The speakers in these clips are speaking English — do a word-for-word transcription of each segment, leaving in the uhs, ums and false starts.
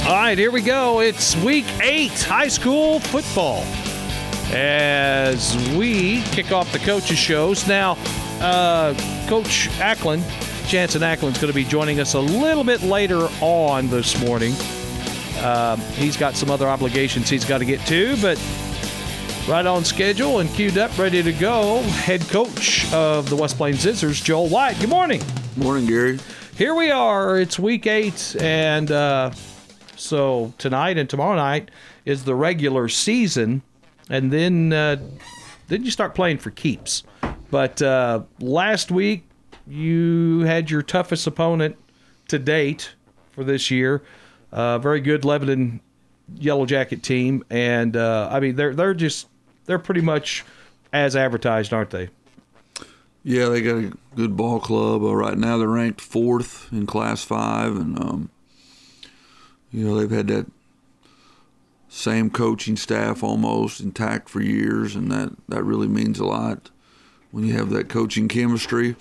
All right, here we go. It's week eight, high school football, as we kick off the coaches' shows. Now, uh, Coach Ackland, Jansen Ackland's going to be joining us a little bit later on this morning. Uh, he's got some other obligations he's got to get to, but right on schedule and queued up, ready to go, head coach of the West Plains Scissors, Joel White. Good morning. Morning, Gary. Here we are. It's week eight, and uh, so tonight and tomorrow night is the regular season, and then uh, then you start playing for keeps. But uh, last week you had your toughest opponent to date for this year. Uh, very good Lebanon Yellow Jacket team, and uh, I mean they're they're just they're pretty much as advertised, aren't they? Yeah, they got a good ball club. Uh, right now they're ranked fourth in Class five, and, um, you know, they've had that same coaching staff almost intact for years, and that, that really means a lot when you have that coaching chemistry.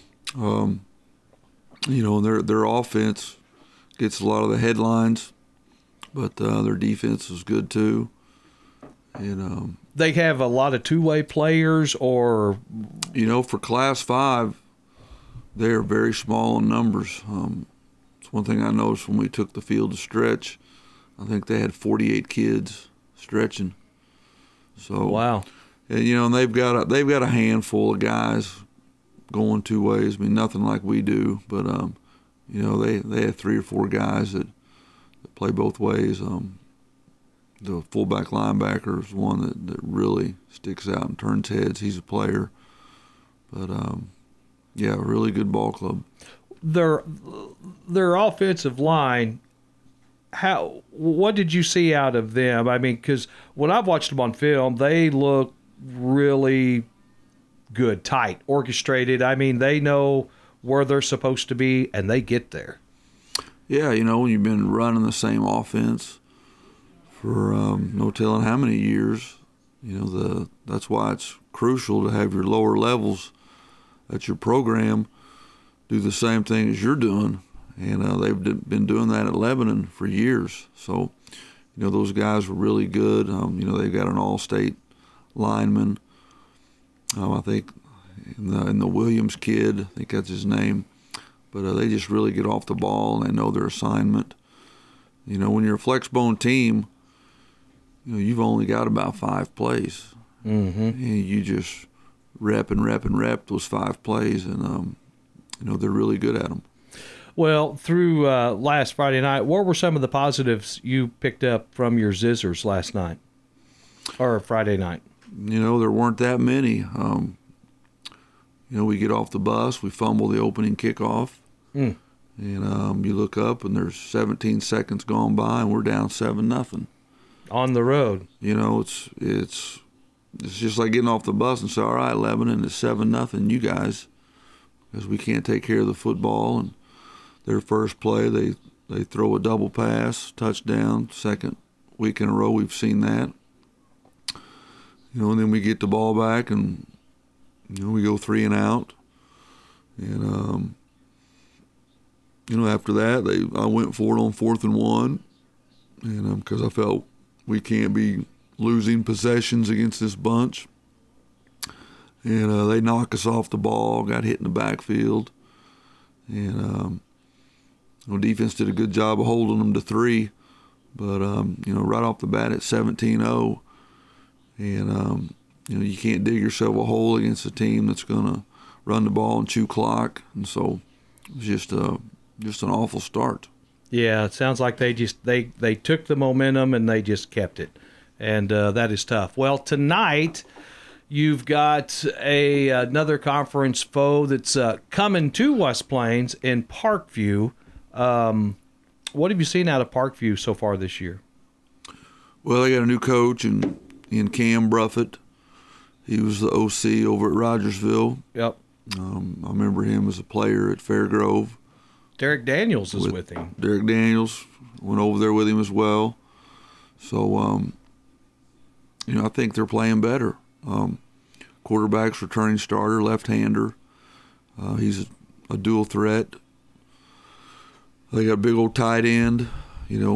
Um, you know, their their offense gets a lot of the headlines, but uh, their defense is good too. And um, they have a lot of two-way players, or you know, for Class Five, they are very small in numbers. Um, it's one thing I noticed when we took the field to stretch. I think they had forty-eight kids stretching. So wow, and, you know, and they've got a, they've got a handful of guys going two ways. I mean, nothing like we do, but um, you know, they they have three or four guys that, that play both ways. Um, The fullback linebacker is one that, that really sticks out and turns heads. He's a player. But, um, yeah, a really good ball club. Their their offensive line, how what did you see out of them? I mean, because when I've watched them on film, they look really good, tight, orchestrated. I mean, they know where they're supposed to be, and they get there. Yeah, you know, when you've been running the same offense for um, no telling how many years, you know, the that's why it's crucial to have your lower levels at your program do the same thing as you're doing. And uh, they've been doing that at Lebanon for years. So, you know, those guys were really good. Um, you know, they've got an all-state lineman. Um, I think in the, in the Williams kid, I think that's his name. But uh, they just really get off the ball, and they know their assignment. You know, when you're a flex bone team, you know, you've only got about five plays. Mm-hmm. And you just rep and rep and rep those five plays, and, um, you know, they're really good at them. Well, through uh, last Friday night, what were some of the positives you picked up from your Zizzers last night or Friday night? You know, there weren't that many. Um, you know, we get off the bus, we fumble the opening kickoff, mm. and um, you look up, and there's seventeen seconds gone by, and we're down seven nothing. On the road. You know, it's it's it's just like getting off the bus and say, all right, Lebanon, it's seven nothing, you guys, because we can't take care of the football. And their first play, they, they throw a double pass, touchdown, second week in a row we've seen that. You know, and then we get the ball back, and, you know, we go three and out. And, um, you know, after that, they I went for it on fourth and one, and because um, I felt we can't be losing possessions against this bunch. And uh, they knock us off the ball, got hit in the backfield. And um, you know, defense did a good job of holding them to three. But, um, you know, right off the bat at seventeen oh. And, um, you know, you can't dig yourself a hole against a team that's going to run the ball and chew clock. And so it was just, uh, just an awful start. Yeah, it sounds like they just they, they took the momentum and they just kept it, and uh, that is tough. Well, tonight you've got a another conference foe that's uh, coming to West Plains in Parkview. Um, what have you seen out of Parkview so far this year? Well, they got a new coach in in Cam Bruffett. He was the O C over at Rogersville. Yep. Um, I remember him as a player at Fairgrove. Derek Daniels is with, with him. Derek Daniels went over there with him as well. So, um, you know, I think they're playing better. Um, quarterback's returning starter, left-hander. Uh, he's a, a dual threat. They got a big old tight end. You know,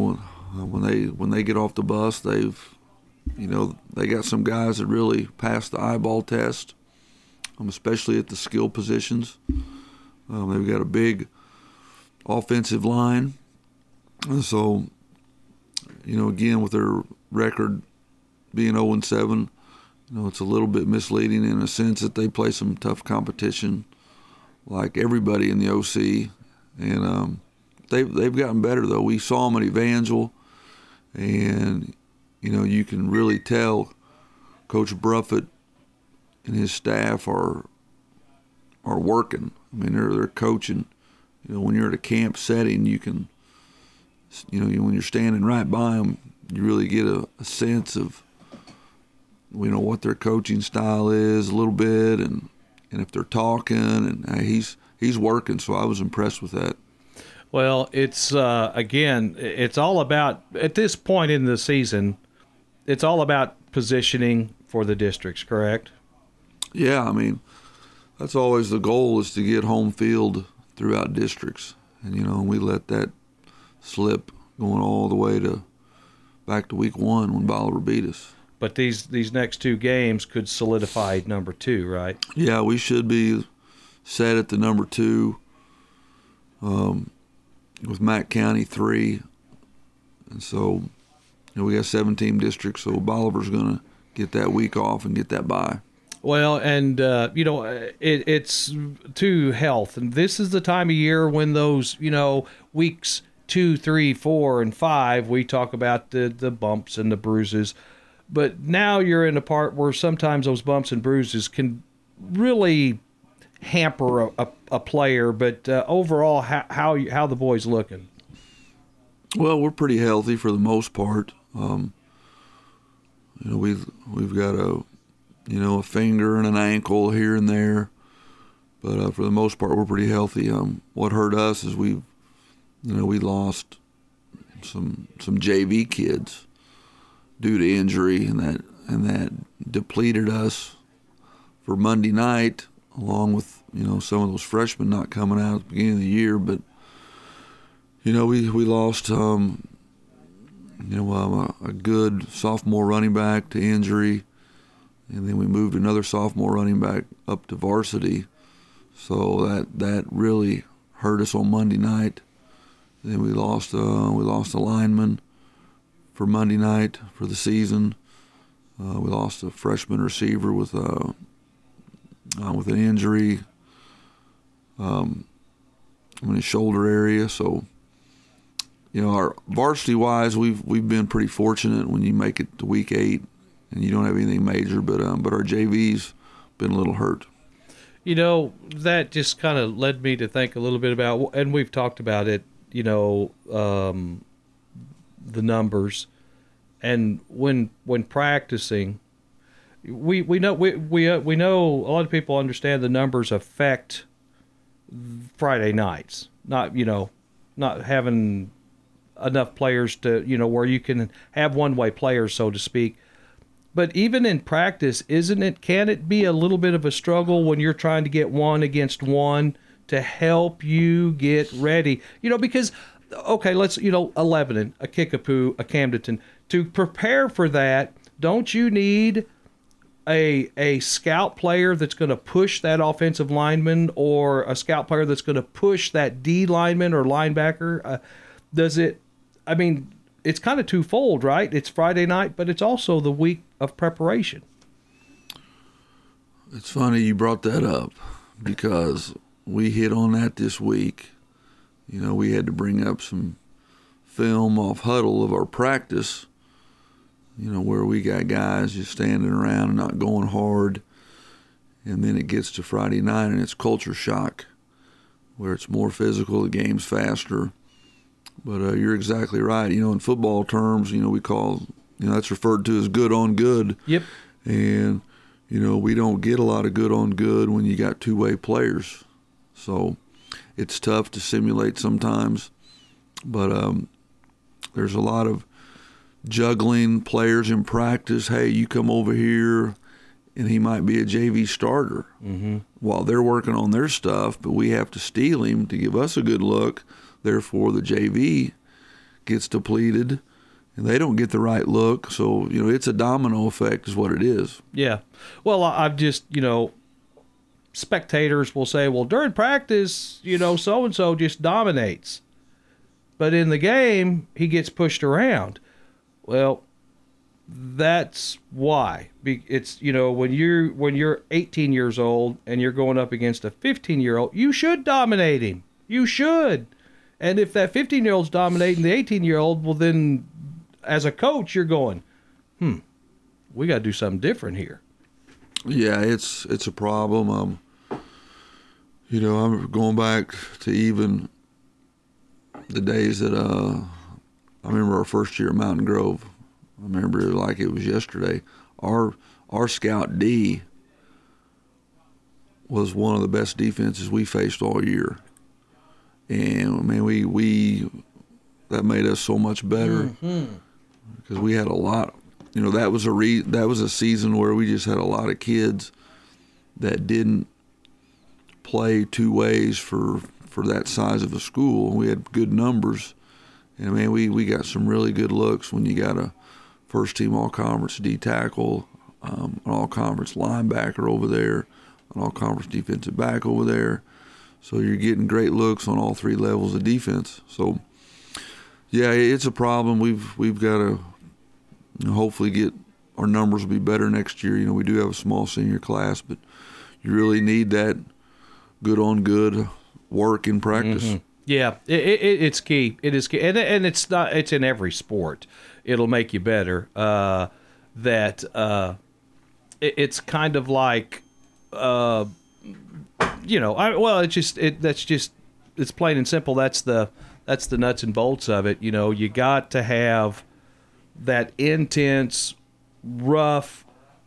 Uh, when they when they get off the bus, they've, you know, they got some guys that really pass the eyeball test, um, especially at the skill positions. Um, they've got a big offensive line. And so, you know, again, with their record being oh and seven, you know, it's a little bit misleading in a sense that they play some tough competition like everybody in the O C. And um, they've, they've gotten better, though. We saw them at Evangel, and, you know, you can really tell Coach Bruffett and his staff are are working. I mean, they're, they're coaching. You know, when you're at a camp setting, you can, you know, when you're standing right by them, you really get a, a sense of, you know, what their coaching style is a little bit, and and if they're talking, and uh, he's he's working. So I was impressed with that. Well, it's uh, again, it's all about, at this point in the season, it's all about positioning for the districts, correct? Yeah, I mean, that's always the goal, is to get home field throughout districts, and you know, we let that slip going all the way to back to week one when Bolivar beat us. But these these next two games could solidify number two, right? Yeah, we should be set at the number two, um, with Mack County three, and so, you know, we got seven-team districts, so Bolivar's going to get that week off and get that bye. Well, and, uh, you know, it, it's to health. And this is the time of year when those, you know, weeks two, three, four, and five, we talk about the, the bumps and the bruises. But now you're in a part where sometimes those bumps and bruises can really hamper a, a, a player. But uh, overall, how, how how the boys looking? Well, we're pretty healthy for the most part. Um, you know, we've we've got a you know a finger and an ankle here and there, but uh, for the most part, we're pretty healthy. Um, what hurt us is we, you know, we lost some some J V kids due to injury, and that and that depleted us for Monday night, along with, you know, some of those freshmen not coming out at the beginning of the year. But, you know, we we lost um, you know um, a, a good sophomore running back to injury, and then we moved another sophomore running back up to varsity. So that that really hurt us on Monday night. Then we lost uh, we lost a lineman for Monday night for the season. Uh, we lost a freshman receiver with uh, uh, with an injury um, in his shoulder area. So, you know, our varsity wise, we've we've been pretty fortunate when you make it to week eight and you don't have anything major. But um, but our J V's been a little hurt. You know, that just kind of led me to think a little bit about, and we've talked about it, you know, um, the numbers, and when when practicing, we we know we we uh, we know a lot of people understand the numbers affect Friday nights. Not you know, not having enough players to, you know, where you can have one way players, so to speak. But even in practice, isn't it? Can it be a little bit of a struggle when you're trying to get one against one to help you get ready? You know, because, okay, let's, you know, a Lebanon, a Kickapoo, a Camdenton. To prepare for that, don't you need a a scout player that's going to push that offensive lineman, or a scout player that's going to push that D lineman or linebacker? Uh, does it, I mean, it's kind of twofold, right? It's Friday night, but it's also the week of preparation. It's funny you brought that up, because we hit on that this week. You know, we had to bring up some film off huddle of our practice, you know, where we got guys just standing around and not going hard. And then it gets to Friday night and it's culture shock, where it's more physical, the game's faster. But uh, you're exactly right. You know, in football terms, you know, we call, you know, that's referred to as good on good. Yep. And, you know, we don't get a lot of good on good when you got two-way players. So it's tough to simulate sometimes. But um, there's a lot of juggling players in practice. Hey, you come over here, and he might be a J V starter mm-hmm. while they're working on their stuff, but we have to steal him to give us a good look. Therefore, the J V gets depleted, and they don't get the right look. So, you know, it's a domino effect is what it is. Yeah. Well, I- I've just, you know, spectators will say, well, during practice, you know, so-and-so just dominates. But in the game, he gets pushed around. Well, that's why. Be- It's, you know, when you're when you're eighteen years old and you're going up against a fifteen-year-old, you should dominate him. You should. And if that fifteen-year-old's dominating the eighteen-year-old, well, then as a coach, you're going, hmm, we got to do something different here. Yeah, it's it's a problem. Um, you know, I'm going back to even the days that uh, I remember our first year at Mountain Grove. I remember it like it was yesterday. Our our scout D was one of the best defenses we faced all year, and I mean we we that made us so much better because mm-hmm. we had a lot. You know, that was a re, that was a season where we just had a lot of kids that didn't play two ways for for that size of a school. We had good numbers, and man, we we got some really good looks when you got a first team all conference D tackle, um, an all conference linebacker over there, an all conference defensive back over there. So you're getting great looks on all three levels of defense. So yeah, it's a problem. We've we've got to hopefully get our numbers will be better next year. You know, we do have a small senior class, but you really need that good on good work in practice. Mm-hmm. Yeah, it, it, it's key. It is key, and and it's not. It's in every sport. It'll make you better. Uh, that uh, it, it's kind of like, uh, you know, I, well, it's just it. That's just it's plain and simple. That's the that's the nuts and bolts of it. You know, you got to have that intense, rough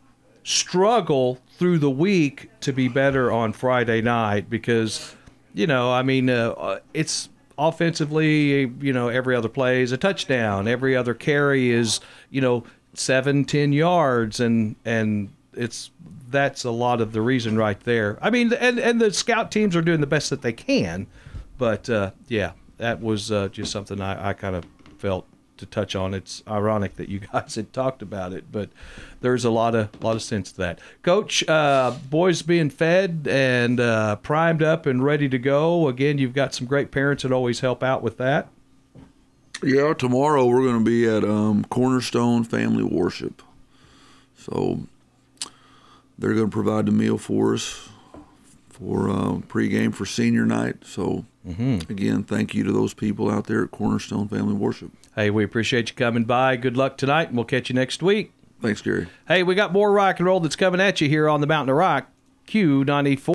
struggle through the week to be better on Friday night because, you know, I mean, uh, it's offensively, you know, every other play is a touchdown. Every other carry is, you know, seven, ten yards, and and it's that's a lot of the reason right there. I mean, and and the scout teams are doing the best that they can, but uh, yeah, that was uh, just something I, I kind of felt to touch on. It's ironic that you guys had talked about it, but there's a lot of lot of sense to that. Coach, uh, boys being fed and uh, primed up and ready to go. Again, you've got some great parents that always help out with that. Yeah, tomorrow we're going to be at um, Cornerstone Family Worship. So they're going to provide the meal for us for uh, pregame for senior night. So mm-hmm. again, thank you to those people out there at Cornerstone Family Worship. Hey, we appreciate you coming by. Good luck tonight, and we'll catch you next week. Thanks, Gary. Hey, we got more rock and roll that's coming at you here on the Mountain of Rock, Q ninety-four.